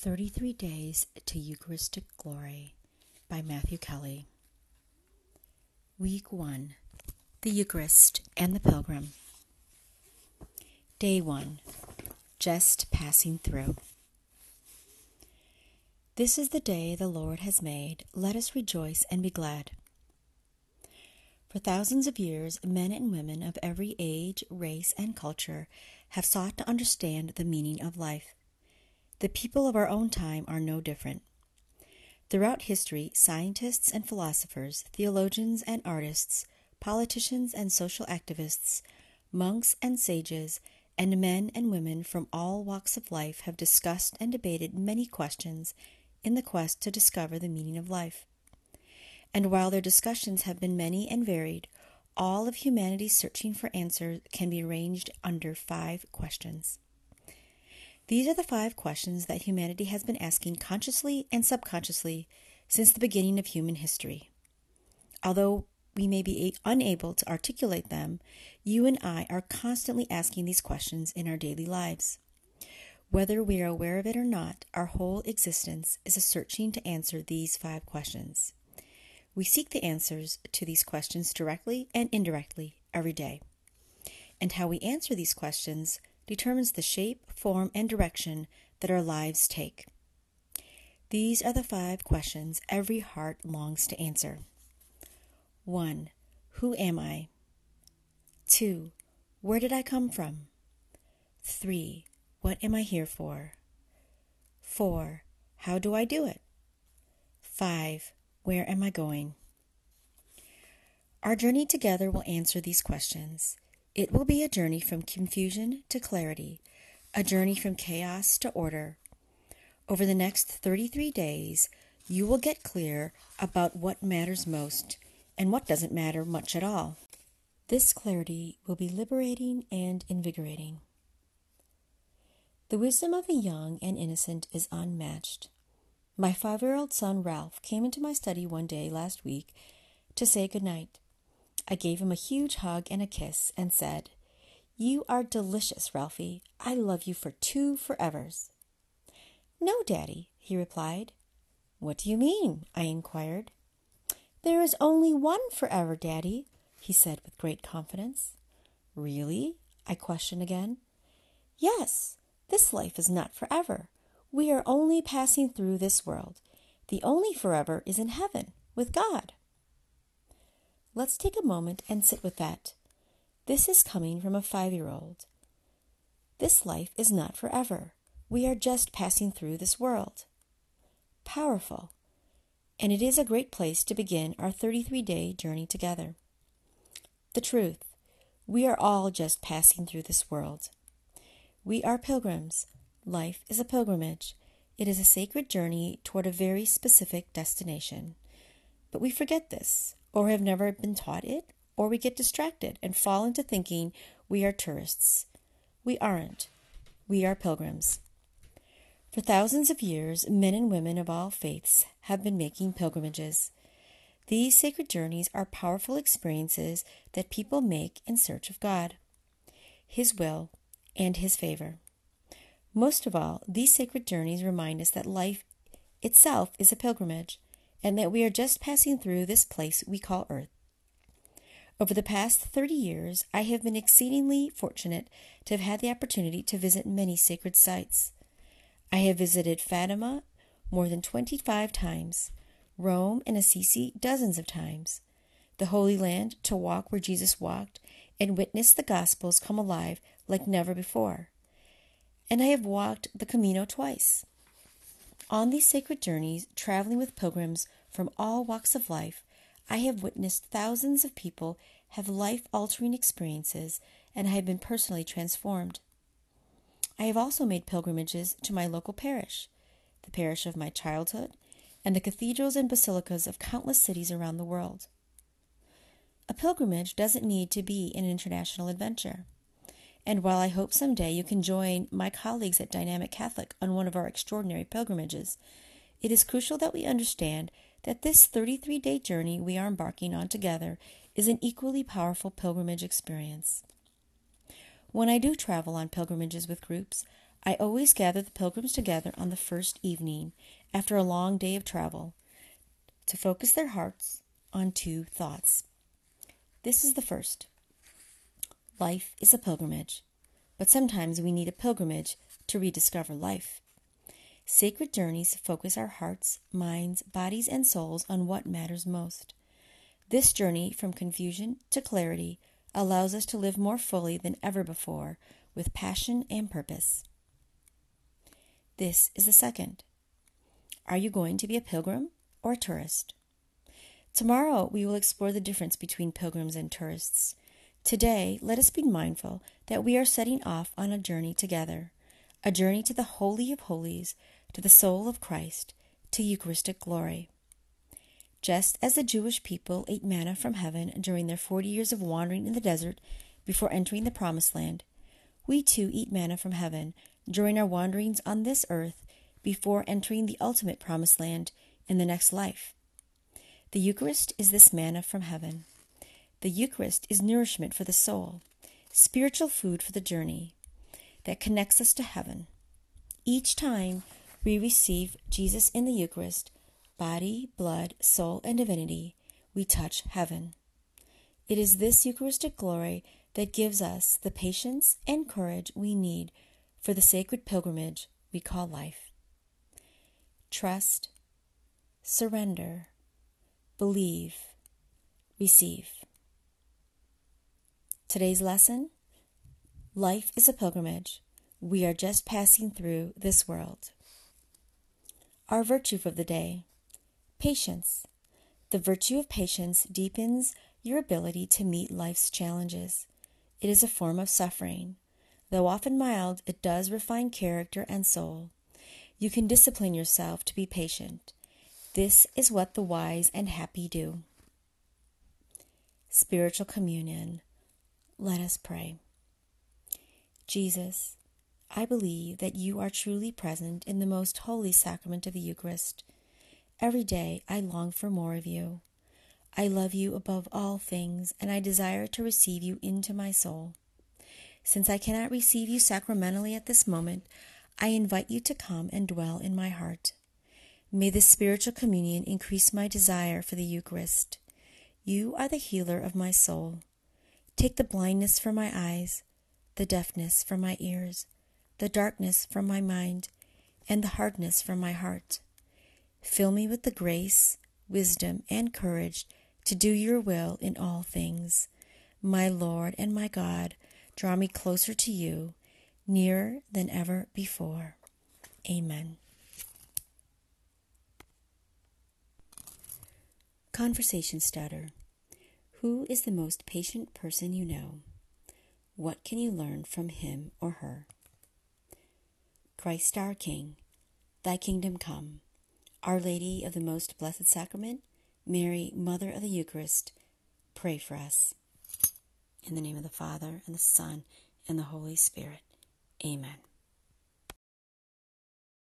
33 Days to Eucharistic Glory by Matthew Kelly. Week 1. The Eucharist and the Pilgrim. Day 1. Just passing through. This is the day the Lord has made. Let us rejoice and be glad. For thousands of years, men and women of every age, race, and culture have sought to understand the meaning of life. The people of our own time are no different. Throughout history, scientists and philosophers, theologians and artists, politicians and social activists, monks and sages, and men and women from all walks of life have discussed and debated many questions in the quest to discover the meaning of life. And while their discussions have been many and varied, all of humanity's searching for answers can be arranged under 5 questions. These are the 5 questions that humanity has been asking consciously and subconsciously since the beginning of human history. Although we may be unable to articulate them, you and I are constantly asking these questions in our daily lives. Whether we are aware of it or not, our whole existence is a searching to answer these 5 questions. We seek the answers to these questions directly and indirectly every day. And how we answer these questions determines the shape, form, and direction that our lives take. These are the 5 questions every heart longs to answer. 1. Who am I? 2. Where did I come from? 3. What am I here for? 4. How do I do it? 5. Where am I going? Our journey together will answer these questions. It will be a journey from confusion to clarity, a journey from chaos to order. Over the next 33 days, you will get clear about what matters most and what doesn't matter much at all. This clarity will be liberating and invigorating. The wisdom of the young and innocent is unmatched. My 5-year-old son Ralph came into my study one day last week to say goodnight. I gave him a huge hug and a kiss and said, "You are delicious, Ralphie. I love you for 2 forevers." "No, Daddy," he replied. "What do you mean?" I inquired. "There is only one forever, Daddy," he said with great confidence. "Really?" I questioned again. "Yes, this life is not forever. We are only passing through this world. The only forever is in heaven with God." Let's take a moment and sit with that. This is coming from a 5-year-old. This life is not forever. We are just passing through this world. Powerful. And it is a great place to begin our 33-day journey together. The truth. We are all just passing through this world. We are pilgrims. Life is a pilgrimage. It is a sacred journey toward a very specific destination. But we forget this, or have never been taught it, or we get distracted and fall into thinking we are tourists. We aren't. We are pilgrims. For thousands of years, men and women of all faiths have been making pilgrimages. These sacred journeys are powerful experiences that people make in search of God, His will, and His favor. Most of all, these sacred journeys remind us that life itself is a pilgrimage, and that we are just passing through this place we call Earth. Over the past 30 years, I have been exceedingly fortunate to have had the opportunity to visit many sacred sites. I have visited Fatima more than 25 times, Rome and Assisi dozens of times, the Holy Land to walk where Jesus walked and witness the Gospels come alive like never before. And I have walked the Camino twice. On these sacred journeys, traveling with pilgrims from all walks of life, I have witnessed thousands of people have life-altering experiences, and I have been personally transformed. I have also made pilgrimages to my local parish, the parish of my childhood, and the cathedrals and basilicas of countless cities around the world. A pilgrimage doesn't need to be an international adventure. And while I hope someday you can join my colleagues at Dynamic Catholic on one of our extraordinary pilgrimages, it is crucial that we understand that this 33-day journey we are embarking on together is an equally powerful pilgrimage experience. When I do travel on pilgrimages with groups, I always gather the pilgrims together on the first evening, after a long day of travel, to focus their hearts on two thoughts. This is the first. Life is a pilgrimage, but sometimes we need a pilgrimage to rediscover life. Sacred journeys focus our hearts, minds, bodies, and souls on what matters most. This journey from confusion to clarity allows us to live more fully than ever before, with passion and purpose. This is the second. Are you going to be a pilgrim or a tourist? Tomorrow we will explore the difference between pilgrims and tourists. Today, let us be mindful that we are setting off on a journey together, a journey to the Holy of Holies, to the soul of Christ, to Eucharistic glory. Just as the Jewish people ate manna from heaven during their 40 years of wandering in the desert before entering the Promised Land, we too eat manna from heaven during our wanderings on this earth before entering the ultimate Promised Land in the next life. The Eucharist is this manna from heaven. The Eucharist is nourishment for the soul, spiritual food for the journey that connects us to heaven. Each time we receive Jesus in the Eucharist, body, blood, soul, and divinity, we touch heaven. It is this Eucharistic glory that gives us the patience and courage we need for the sacred pilgrimage we call life. Trust, surrender, believe, receive. Today's lesson: life is a pilgrimage. We are just passing through this world. Our virtue for the day: patience. The virtue of patience deepens your ability to meet life's challenges. It is a form of suffering. Though often mild, it does refine character and soul. You can discipline yourself to be patient. This is what the wise and happy do. Spiritual communion. Let us pray. Jesus, I believe that you are truly present in the most holy sacrament of the Eucharist. Every day I long for more of you. I love you above all things, and I desire to receive you into my soul. Since I cannot receive you sacramentally at this moment, I invite you to come and dwell in my heart. May this spiritual communion increase my desire for the Eucharist. You are the healer of my soul. Take the blindness from my eyes, the deafness from my ears, the darkness from my mind, and the hardness from my heart. Fill me with the grace, wisdom, and courage to do your will in all things. My Lord and my God, draw me closer to you, nearer than ever before. Amen. Conversation starter. Who is the most patient person you know? What can you learn from him or her? Christ our King, thy kingdom come. Our Lady of the Most Blessed Sacrament, Mary, Mother of the Eucharist, pray for us. In the name of the Father, and the Son, and the Holy Spirit. Amen.